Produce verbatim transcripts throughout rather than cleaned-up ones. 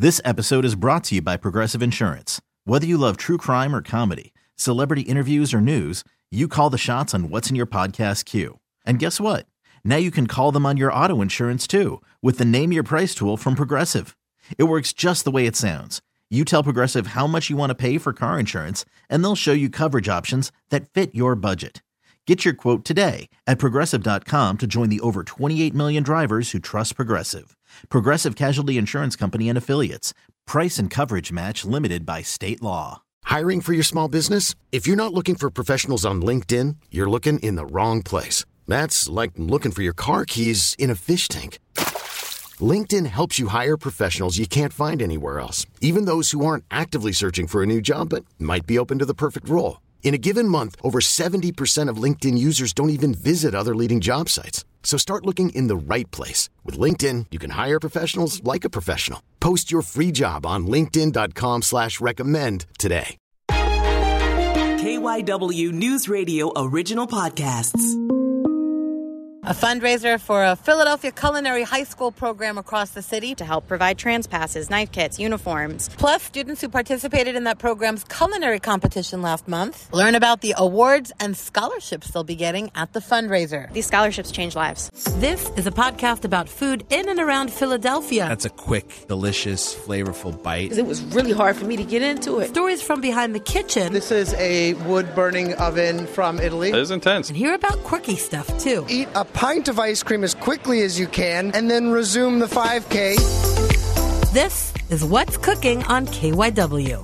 This episode is brought to you by Progressive Insurance. Whether you love true crime or comedy, celebrity interviews or news, you call the shots on what's in your podcast queue. And guess what? Now you can call them on your auto insurance too with the Name Your Price tool from Progressive. It works just the way it sounds. You tell Progressive how much you want to pay for car insurance, and they'll show you coverage options that fit your budget. Get your quote today at Progressive dot com to join the over twenty-eight million drivers who trust Progressive. Progressive Casualty Insurance Company and Affiliates. Price and coverage match limited by state law. Hiring for your small business? If you're not looking for professionals on LinkedIn, you're looking in the wrong place. That's like looking for your car keys in a fish tank. LinkedIn helps you hire professionals you can't find anywhere else, even those who aren't actively searching for a new job but might be open to the perfect role. In a given month, over seventy percent of LinkedIn users don't even visit other leading job sites. So start looking in the right place. With LinkedIn, you can hire professionals like a professional. Post your free job on linkedin dot com slash recommend today. K Y W News Radio original podcasts. A fundraiser for a Philadelphia culinary high school program across the city to help provide trans passes, knife kits, uniforms. Plus, students who participated in that program's culinary competition last month learn about the awards and scholarships they'll be getting at the fundraiser. These scholarships change lives. This is a podcast about food in and around Philadelphia. That's a quick, delicious, flavorful bite. It was really hard for me to get into it. Stories from behind the kitchen. This is a wood-burning oven from Italy. It is intense. And hear about quirky stuff, too. Eat a pint of ice cream as quickly as you can, and then resume the five K. This is What's Cooking on K Y W.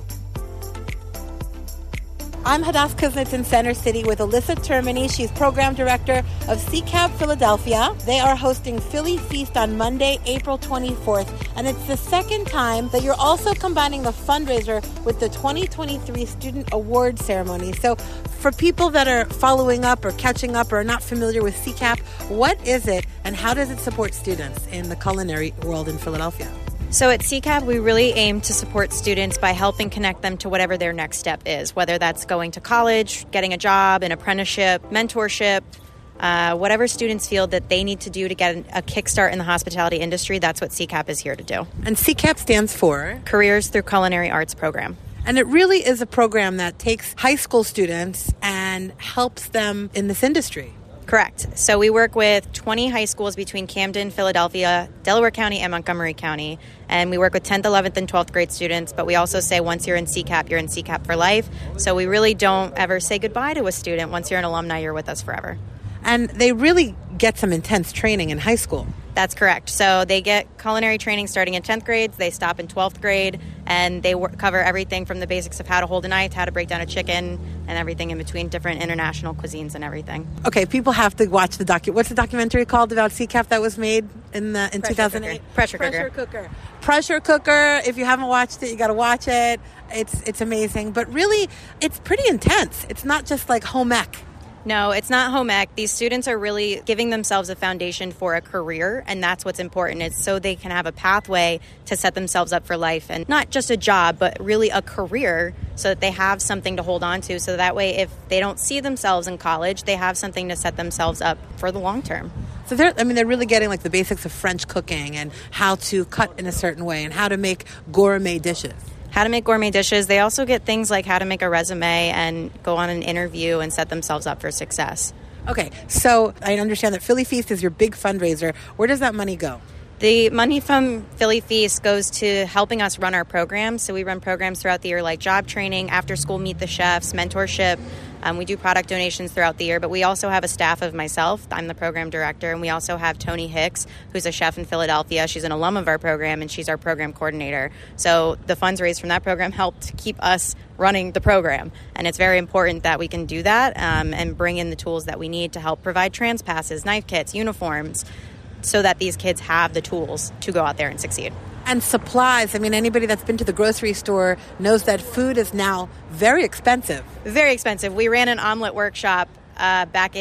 I'm Hadass Kuznets in Center City with Alyssa Termini. She's program director of C C A B Philadelphia. They are hosting Philly Feast on Monday, April twenty-fourth. And it's the second time that you're also combining a fundraiser with the twenty twenty-three Student Award Ceremony. So for people that are following up or catching up or are not familiar with C C A B, what is it and how does it support students in the culinary world in Philadelphia? So at C C A B, we really aim to support students by helping connect them to whatever their next step is, whether that's going to college, getting a job, an apprenticeship, mentorship, uh, whatever students feel that they need to do to get a kickstart in the hospitality industry, that's what C C A B is here to do. And C C A B stands for? Careers Through Culinary Arts Program. And it really is a program that takes high school students and helps them in this industry. Correct. So we work with twenty high schools between Camden, Philadelphia, Delaware County, and Montgomery County. And we work with tenth, eleventh, and twelfth grade students. But we also say once you're in C C A B, you're in C C A B for life. So we really don't ever say goodbye to a student. Once you're an alumni, you're with us forever. And they really get some intense training in high school. That's correct. So they get culinary training starting in tenth grade. They stop in twelfth grade, and they work, cover everything from the basics of how to hold a knife, how to break down a chicken, and everything in between, different international cuisines and everything. Okay, people have to watch the docu. What's the documentary called about C C A B that was made in the in two thousand eight? Pressure Cooker. Pressure Cooker. Pressure Cooker. If you haven't watched it, you got to watch it. It's it's amazing, but really, it's pretty intense. It's not just like home ec. No, it's not home ec. These students are really giving themselves a foundation for a career, and that's what's important. It's so they can have a pathway to set themselves up for life, and not just a job, but really a career, so that they have something to hold on to. So that way, if they don't see themselves in college, they have something to set themselves up for the long term. So they're, I mean, they're really getting like the basics of French cooking and how to cut in a certain way and how to make gourmet dishes. How to make gourmet dishes. They also get things like how to make a resume and go on an interview and set themselves up for success. Okay, so I understand that Philly Feast is your big fundraiser. Where does that money go? The money from Philly Feast goes to helping us run our programs. So we run programs throughout the year like job training, after school meet the chefs, mentorship. Um, we do product donations throughout the year, but we also have a staff of myself. I'm the program director, and we also have Tony Hicks, who's a chef in Philadelphia. She's an alum of our program, and she's our program coordinator. So the funds raised from that program help to keep us running the program, and it's very important that we can do that um, and bring in the tools that we need to help provide trans passes, knife kits, uniforms, so that these kids have the tools to go out there and succeed. And supplies. I mean, anybody that's been to the grocery store knows that food is now very expensive. Very expensive. We ran an omelet workshop uh, back in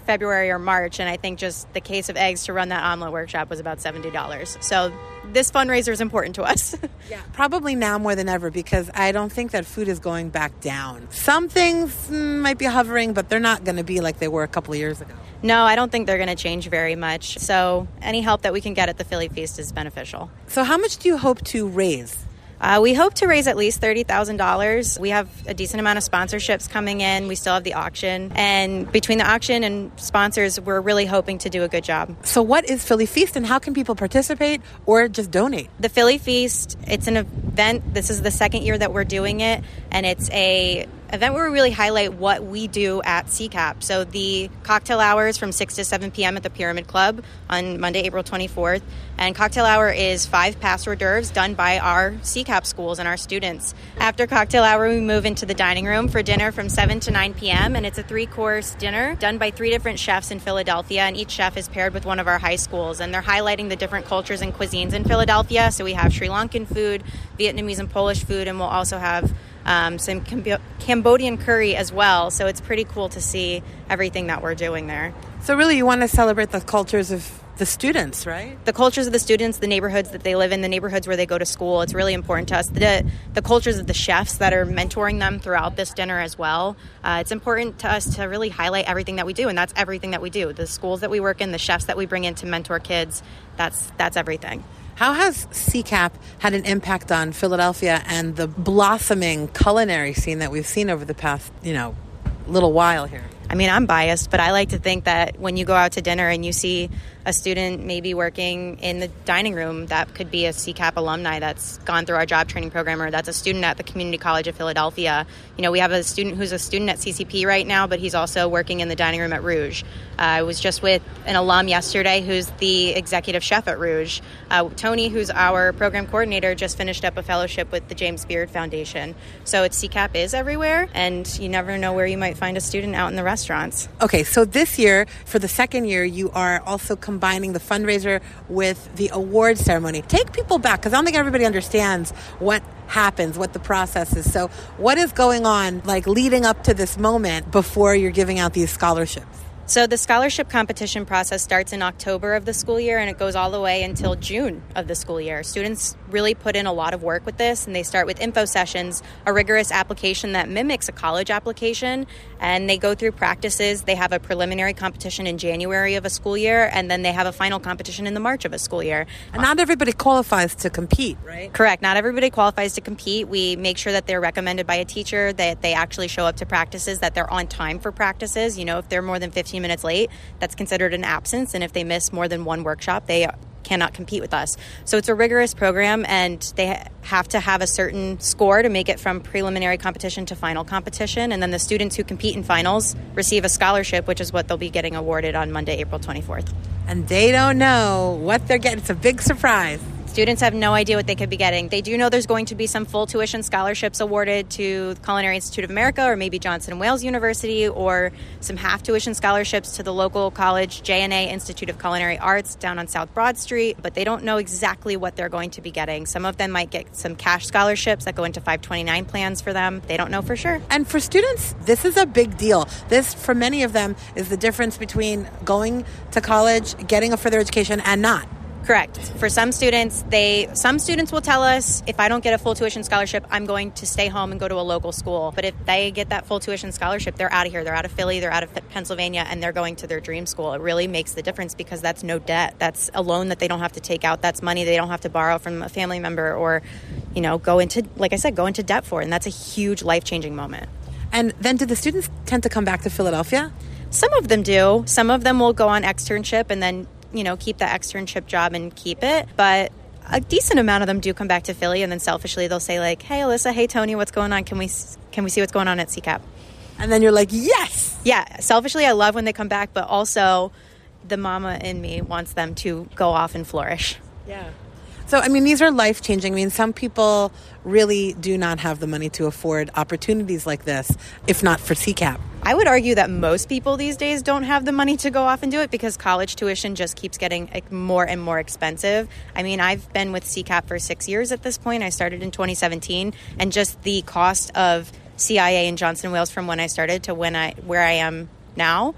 February or March, and I think just the case of eggs to run that omelet workshop was about seventy dollars. So this fundraiser is important to us. Yeah, probably now more than ever, because I don't think that food is going back down. Some things mm, might be hovering, but they're not going to be like they were a couple of years ago. No, I don't think they're going to change very much. So any help that we can get at the Philly Feast is beneficial. So how much do you hope to raise? Uh, we hope to raise at least thirty thousand dollars. We have a decent amount of sponsorships coming in. We still have the auction. And between the auction and sponsors, we're really hoping to do a good job. So what is Philly Feast, and how can people participate or just donate? The Philly Feast, it's an event. This is the second year that we're doing it. And it's a event where we really highlight what we do at C CAP. So the cocktail hours from six to seven p.m. at the Pyramid Club on Monday, April twenty-fourth. And cocktail hour is five past hors d'oeuvres done by our C CAP schools and our students. After cocktail hour, we move into the dining room for dinner from seven to nine p.m. And it's a three-course dinner done by three different chefs in Philadelphia. And each chef is paired with one of our high schools. And they're highlighting the different cultures and cuisines in Philadelphia. So we have Sri Lankan food, Vietnamese and Polish food, and we'll also have Um, some Cam- Cambodian curry as well. So it's pretty cool to see everything that we're doing there. So really you want to celebrate the cultures of the students, right? The cultures of the students, the neighborhoods that they live in, the neighborhoods where they go to school. It's really important to us. The, the cultures of the chefs that are mentoring them throughout this dinner as well. Uh, it's important to us to really highlight everything that we do, and that's everything that we do. The schools that we work in, the chefs that we bring in to mentor kids, that's that's everything. How has C CAP had an impact on Philadelphia and the blossoming culinary scene that we've seen over the past, you know, little while here? I mean, I'm biased, but I like to think that when you go out to dinner and you see a student maybe working in the dining room, that could be a C CAP alumni that's gone through our job training program, or that's a student at the Community College of Philadelphia. You know, we have a student who's a student at C C P right now, but he's also working in the dining room at Rouge. Uh, I was just with an alum yesterday who's the executive chef at Rouge. Uh, Tony, who's our program coordinator, just finished up a fellowship with the James Beard Foundation. So it's C CAP is everywhere, and you never know where you might find a student out in the restaurants. Okay, so this year, for the second year, you are also combining the fundraiser with the award ceremony. Take people back, because I don't think everybody understands what happens, what the process is. So what is going on, like, leading up to this moment before you're giving out these scholarships? So the scholarship competition process starts in October of the school year, and it goes all the way until June of the school year. Students really put in a lot of work with this, and they start with info sessions, a rigorous application that mimics a college application, and they go through practices. They have a preliminary competition in January of a school year, and then they have a final competition in the March of a school year. And not everybody qualifies to compete, right? Correct. Not everybody qualifies to compete. We make sure that they're recommended by a teacher, that they actually show up to practices, that they're on time for practices. You know, if they're more than fifteen minutes late, that's considered an absence. And if they miss more than one workshop, they cannot compete with us. So it's a rigorous program, and they have to have a certain score to make it from preliminary competition to final competition. And then the students who compete in finals receive a scholarship, which is what they'll be getting awarded on Monday, April twenty-fourth. And they don't know what they're getting. It's a big surprise. Students have no idea what they could be getting. They do know there's going to be some full tuition scholarships awarded to Culinary Institute of America, or maybe Johnson and Wales University, or some half tuition scholarships to the local college, J N A Institute of Culinary Arts, down on South Broad Street. But they don't know exactly what they're going to be getting. Some of them might get some cash scholarships that go into five twenty-nine plans for them. They don't know for sure. And for students, this is a big deal. This, for many of them, is the difference between going to college, getting a further education, and not. Correct. For some students, they some students will tell us, if I don't get a full tuition scholarship, I'm going to stay home and go to a local school. But if they get that full tuition scholarship, they're out of here. They're out of Philly, they're out of Pennsylvania, and they're going to their dream school. It really makes the difference, because that's no debt. That's a loan that they don't have to take out. That's money they don't have to borrow from a family member, or, you know, go into, like I said, go into debt for. And that's a huge life-changing moment. And then do the students tend to come back to Philadelphia? Some of them do. Some of them will go on externship and then, you know, keep that externship job and keep it. But a decent amount of them do come back to Philly, and then selfishly they'll say, like, hey, Alyssa, hey, Tony, what's going on? Can we can we see what's going on at C CAP? And then you're like, yes! Yeah, selfishly, I love when they come back, but also the mama in me wants them to go off and flourish. Yeah. So, I mean, these are life-changing. I mean, some people really do not have the money to afford opportunities like this, if not for C CAP. I would argue that most people these days don't have the money to go off and do it, because college tuition just keeps getting more and more expensive. I mean, I've been with C CAP for six years at this point. I started in twenty seventeen, and just the cost of C I A and Johnson and Wales from when I started to when I where I am now,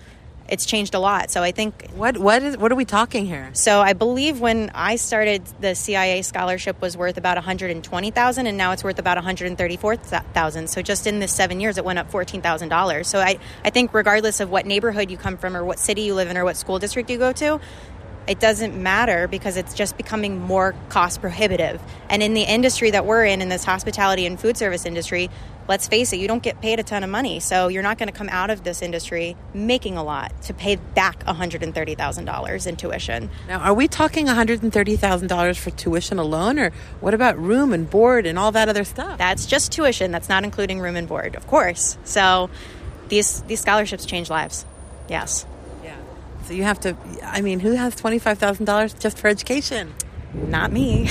it's changed a lot. So I think... What what is what are we talking here? So I believe when I started, the C I A scholarship was worth about one hundred twenty thousand dollars, and now it's worth about one hundred thirty-four thousand dollars. So just in this seven years, it went up fourteen thousand dollars. So I, I think regardless of what neighborhood you come from or what city you live in or what school district you go to, it doesn't matter because it's just becoming more cost prohibitive. And in the industry that we're in, in this hospitality and food service industry, let's face it, you don't get paid a ton of money. So you're not going to come out of this industry making a lot to pay back one hundred thirty thousand dollars in tuition. Now, are we talking one hundred thirty thousand dollars for tuition alone, or what about room and board and all that other stuff? That's just tuition. That's not including room and board, of course. So these these scholarships change lives. Yes. So you have to, I mean, who has twenty-five thousand dollars just for education? Not me.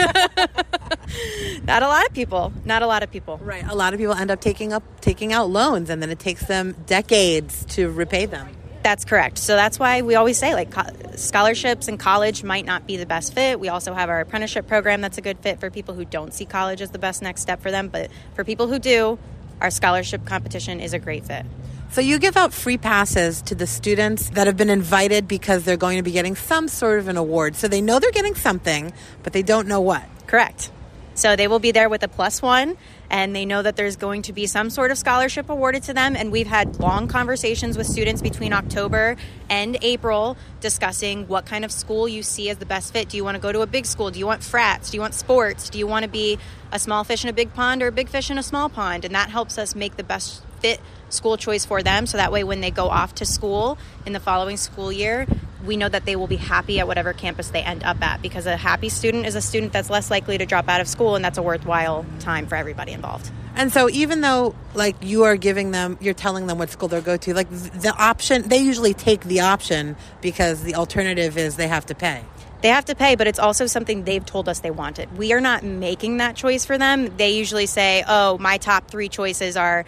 Not a lot of people. Not a lot of people. Right. A lot of people end up taking up taking out loans, and then it takes them decades to repay them. That's correct. So that's why we always say, like, co- scholarships in college might not be the best fit. We also have our apprenticeship program that's a good fit for people who don't see college as the best next step for them. But for people who do, our scholarship competition is a great fit. So you give out free passes to the students that have been invited because they're going to be getting some sort of an award. So they know they're getting something, but they don't know what. Correct. So they will be there with a plus one, and they know that there's going to be some sort of scholarship awarded to them. And we've had long conversations with students between October and April discussing what kind of school you see as the best fit. Do you want to go to a big school? Do you want frats? Do you want sports? Do you want to be a small fish in a big pond or a big fish in a small pond? And that helps us make the best fit school choice for them. So that way, when they go off to school in the following school year, we know that they will be happy at whatever campus they end up at, because a happy student is a student that's less likely to drop out of school, and that's a worthwhile time for everybody involved. And so even though, like, you are giving them, you're telling them what school they'll go to, like, the option, they usually take the option because the alternative is they have to pay. They have to pay, but it's also something they've told us they wanted. We are not making that choice for them. They usually say, oh, my top three choices are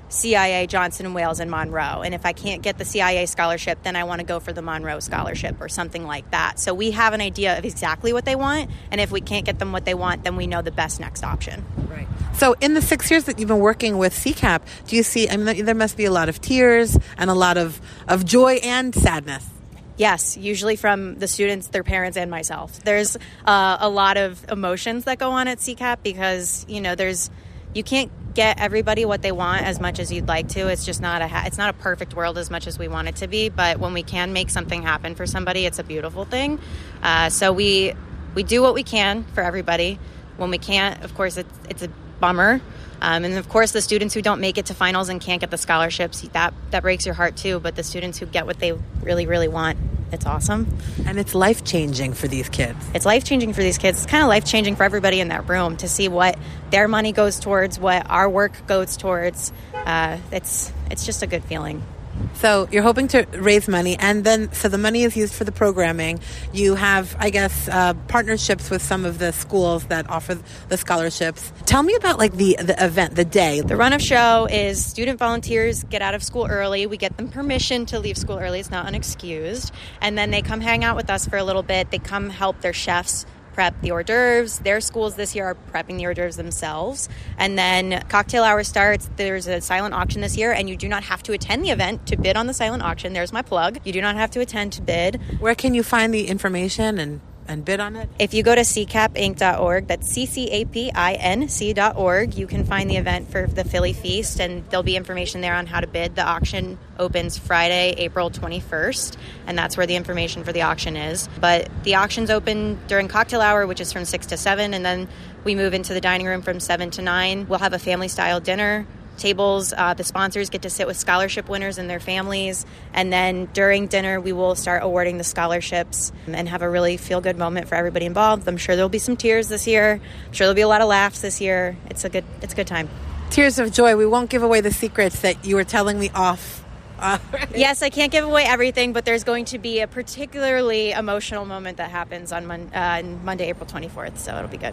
C I A, Johnson and Wales, and Monroe. And if I can't get the C I A scholarship, then I want to go for the Monroe scholarship or something like that. So we have an idea of exactly what they want. And if we can't get them what they want, then we know the best next option. Right. So in the six years that you've been working with C CAP, do you see, I mean, there must be a lot of tears and a lot of, of joy and sadness. Yes, usually from the students, their parents, and myself. There's uh, a lot of emotions that go on at C CAP because, you know, there's, you can't get everybody what they want as much as you'd like to. It's just not a, ha- it's not a perfect world as much as we want it to be. But when we can make something happen for somebody, it's a beautiful thing. Uh, so we, we do what we can for everybody. When we can't, of course, it's, it's a bummer. Um, and of course, the students who don't make it to finals and can't get the scholarships, that that breaks your heart too. But the students who get what they really, really want, it's awesome. And it's life-changing for these kids. It's life-changing for these kids. It's kind of life-changing for everybody in that room to see what their money goes towards, what our work goes towards. Uh, it's it's just a good feeling. So you're hoping to raise money, and then so the money is used for the programming. You have, I guess, uh, partnerships with some of the schools that offer the scholarships. Tell me about like the, the event, the day. The run of show is student volunteers get out of school early. We get them permission to leave school early. It's not unexcused. And then they come hang out with us for a little bit. They come help their chefs prep the hors d'oeuvres. Their schools this year are prepping the hors d'oeuvres themselves. And then cocktail hour starts. There's a silent auction this year, and you do not have to attend the event to bid on the silent auction. There's my plug. You do not have to attend to bid. Where can you find the information and, and bid on it? If you go to c cap inc dot org, that's C C A P I N C dot org, you can find the event for the Philly Feast, and there'll be information there on how to bid. The auction opens Friday, April twenty-first, and that's where the information for the auction is. But the auction's open during cocktail hour, which is from six to seven, and then we move into the dining room from seven to nine. We'll have a family-style dinner. Tables, uh, the sponsors get to sit with scholarship winners and their families. And then during dinner, we will start awarding the scholarships and have a really feel-good moment for everybody involved. I'm sure there'll be some tears this year. I'm sure there'll be a lot of laughs this year. It's a good, it's a good time. Tears of joy. We won't give away the secrets that you were telling me off. Uh, yes, I can't give away everything, but there's going to be a particularly emotional moment that happens on, Mon- uh, on Monday, April twenty-fourth, so it'll be good.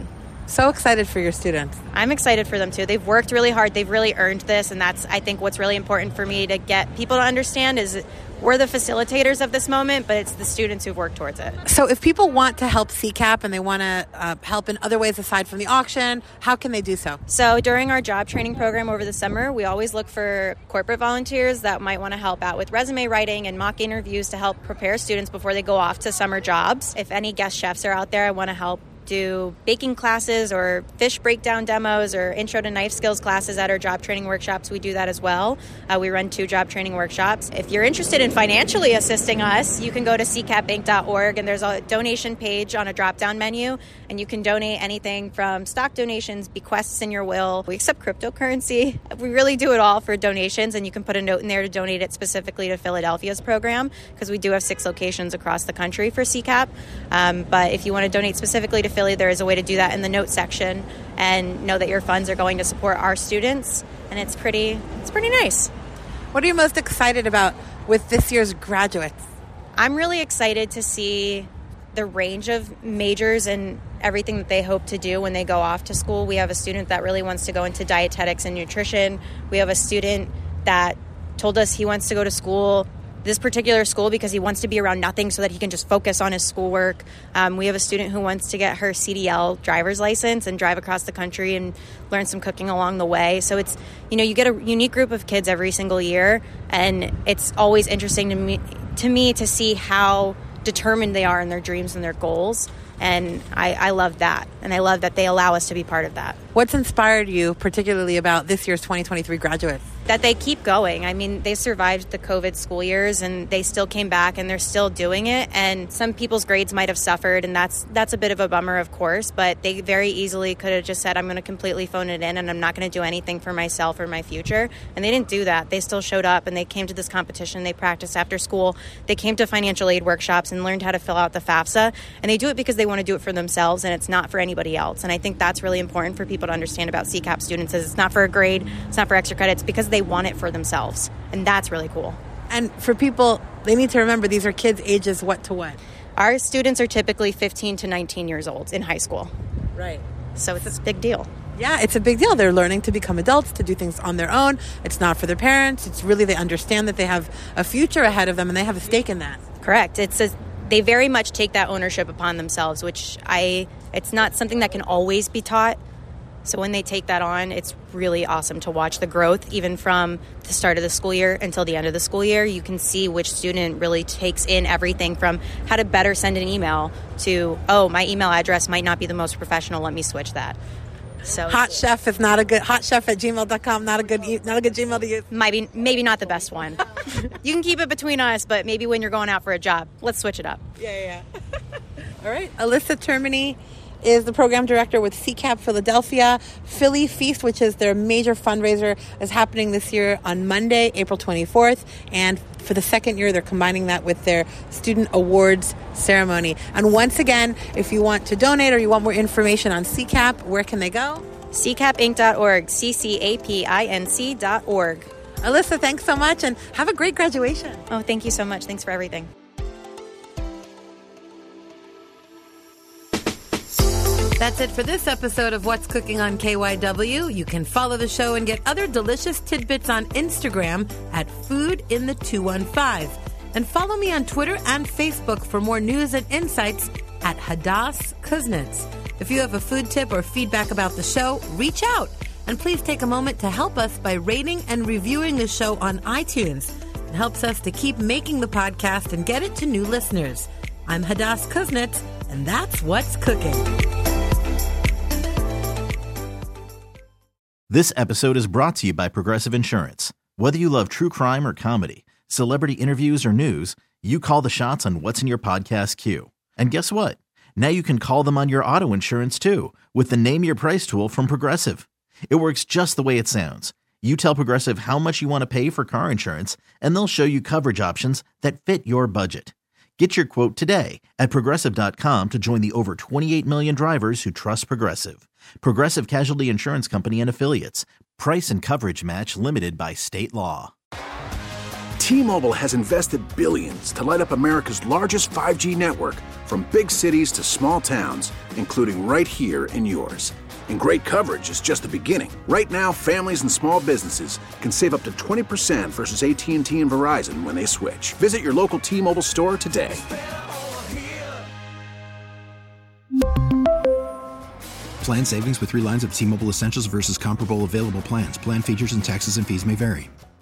So excited for your students. I'm excited for them too. They've worked really hard. They've really earned this. And that's, I think, what's really important for me to get people to understand is we're the facilitators of this moment, but it's the students who've worked towards it. So if people want to help C CAP and they want to uh, help in other ways aside from the auction, how can they do so? So during our job training program over the summer, we always look for corporate volunteers that might want to help out with resume writing and mock interviews to help prepare students before they go off to summer jobs. If any guest chefs are out there, I want to help do baking classes or fish breakdown demos or intro to knife skills classes at our job training workshops. We do that as well. Uh, we run two job training workshops. If you're interested in financially assisting us, you can go to c cap inc dot org and there's a donation page on a drop-down menu, and you can donate anything from stock donations, bequests in your will. We accept cryptocurrency. We really do it all for donations, and you can put a note in there to donate it specifically to Philadelphia's program, because we do have six locations across the country for C CAP. Um, but if you want to donate specifically to Philly, there is a way to do that in the notes section, and know that your funds are going to support our students, and it's pretty it's pretty nice. What are you most excited about with this year's graduates? I'm really excited to see the range of majors and everything that they hope to do when they go off to school. We have a student that really wants to go into dietetics and nutrition. We have a student that told us he wants to go to school this particular school because he wants to be around nothing so that he can just focus on his schoolwork. Um, we have a student who wants to get her C D L driver's license and drive across the country and learn some cooking along the way. So it's, you know, you get a unique group of kids every single year, and it's always interesting to me to me to see how determined they are in their dreams and their goals. And I, I love that. And I love that they allow us to be part of that. What's inspired you particularly about this year's twenty twenty-three graduates? That they keep going. I mean, they survived the COVID school years and they still came back and they're still doing it. And some people's grades might have suffered, and that's that's a bit of a bummer, of course, but they very easily could have just said, I'm going to completely phone it in and I'm not going to do anything for myself or my future. And they didn't do that. They still showed up and they came to this competition. They practiced after school. They came to financial aid workshops and learned how to fill out the FAFSA. And they do it because they want to do it for themselves, and it's not for anybody else. And I think that's really important for people to understand about C CAP students, is it's not for a grade, it's not for extra credits, because they want it for themselves. And that's really cool. And for people, they need to remember these are kids ages what to what? Our students are typically fifteen to nineteen years old in high school. Right. So it's a big deal. Yeah, it's a big deal. They're learning to become adults, to do things on their own. It's not for their parents. It's really, they understand that they have a future ahead of them and they have a stake in that. Correct. It's a, they very much take that ownership upon themselves, which I, it's not something that can always be taught. So when they take that on, it's really awesome to watch the growth, even from the start of the school year until the end of the school year. You can see which student really takes in everything from how to better send an email to, oh, my email address might not be the most professional, let me switch that. So Hot Chef is not a good, hot chef at gmail dot com, not a good, not a good Gmail to use. Might be, maybe not the best one. You can keep it between us, but maybe when you're going out for a job, let's switch it up. Yeah, yeah, yeah. All right. Alyssa Termini is the program director with C CAP Philadelphia. Philly Feast, which is their major fundraiser, is happening this year on Monday, April twenty-fourth. And for the second year, they're combining that with their student awards ceremony. And once again, if you want to donate or you want more information on C CAP, where can they go? c cap inc dot org, C C A P I N C dot org. Alyssa, thanks so much, and have a great graduation. Oh, thank you so much. Thanks for everything. That's it for this episode of What's Cooking on K Y W. You can follow the show and get other delicious tidbits on Instagram at Food in the two one five. And follow me on Twitter and Facebook for more news and insights at Hadas Kuznets. If you have a food tip or feedback about the show, reach out. And please take a moment to help us by rating and reviewing the show on iTunes. It helps us to keep making the podcast and get it to new listeners. I'm Hadas Kuznets, and that's What's Cooking. This episode is brought to you by Progressive Insurance. Whether you love true crime or comedy, celebrity interviews or news, you call the shots on what's in your podcast queue. And guess what? Now you can call them on your auto insurance too, with the Name Your Price tool from Progressive. It works just the way it sounds. You tell Progressive how much you want to pay for car insurance, and they'll show you coverage options that fit your budget. Get your quote today at Progressive dot com to join the over twenty-eight million drivers who trust Progressive. Progressive Casualty Insurance Company and Affiliates. Price and coverage match limited by state law. T-Mobile has invested billions to light up America's largest five G network, from big cities to small towns, including right here in yours. And great coverage is just the beginning. Right now, families and small businesses can save up to twenty percent versus A T and T and Verizon when they switch. Visit your local T-Mobile store today. Plan savings with three lines of T-Mobile Essentials versus comparable available plans. Plan features and taxes and fees may vary.